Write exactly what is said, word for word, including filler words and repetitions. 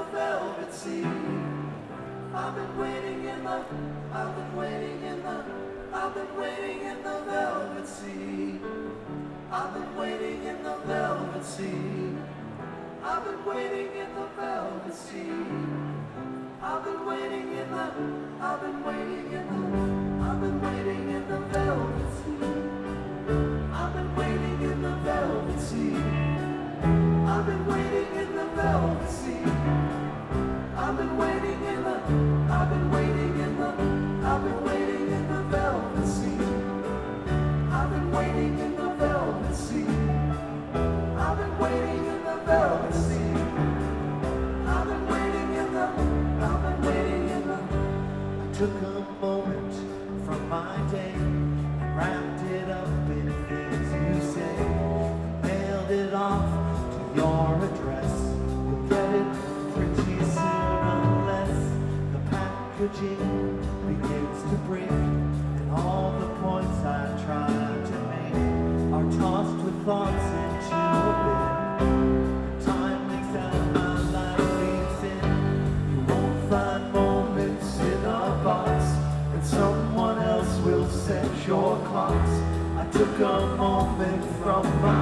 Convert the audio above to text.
the velvet sea. I've been waiting in the, I've been waiting in the, I've been waiting in the velvet sea. I've been waiting in the velvet sea. I've been waiting in the velvet sea. I've been waiting in the, I've been waiting in the, I've been waiting in the velvet sea. I've been waiting in the velvet sea. I've been waiting in the velvet sea. I've been waiting in the, I've been waiting in the, I've been waiting in the velvet sea. I've been waiting in the velvet sea. I've been waiting in the velvet sea. I've been waiting in the, I've been waiting in the. I took a moment from my day and wrapped it up in things you say and mailed it off to your address. You'll get it pretty soon unless the packaging begins to break and all the points I tried to make are tossed with thoughts into a bin. Time leaks out, my life leaks in. You won't find moments in a box, and someone else will set your clocks. I took a moment from my